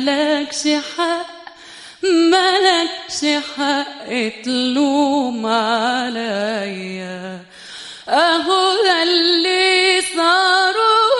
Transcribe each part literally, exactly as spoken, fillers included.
ملكش حق ملكش حق تلوم عليا. اهو ده اللي صار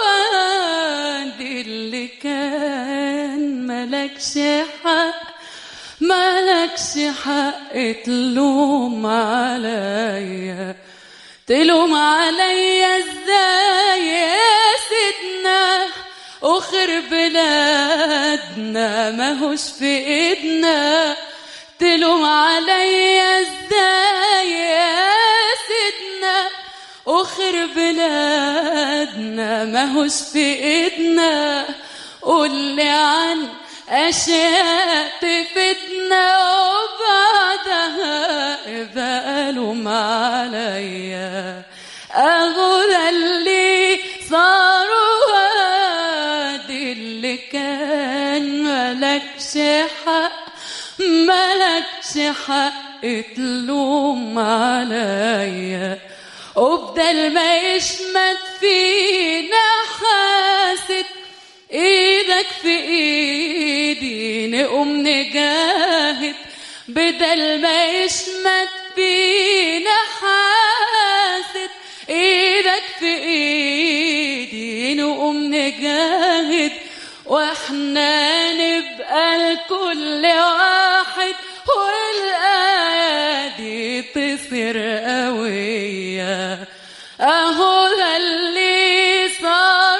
وادي اللي كان. ملكش حق ملكش حق تلوم عليا. تلوم عليا ازاي يا سيدنا اخر بلادنا ماهوش في ايدنا. تلوم عليا ازاي يا سيدنا اخر بلادنا ماهوش في ايدنا. قولي عن اشياء تفيدنا وبعدها ابقى لوم عليا. اهو ده اللي صار وادي اللي كان. ملكش حق ملكش حق تلوم عليا. وبدل ما يشمت فينا حاسد ايدك في ايدي نقوم نجاهد. بدل ما يشمت فينا حاسد ايدك في ايدي نقوم نجاهد. واحنا نبقى لكل واحد والآية دي تصير قوية. اهو ده اللي صار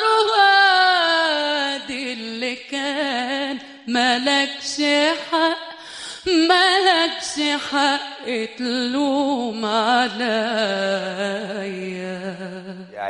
وادي اللي كان. ملكش حق ملكش حق تلوم عليا.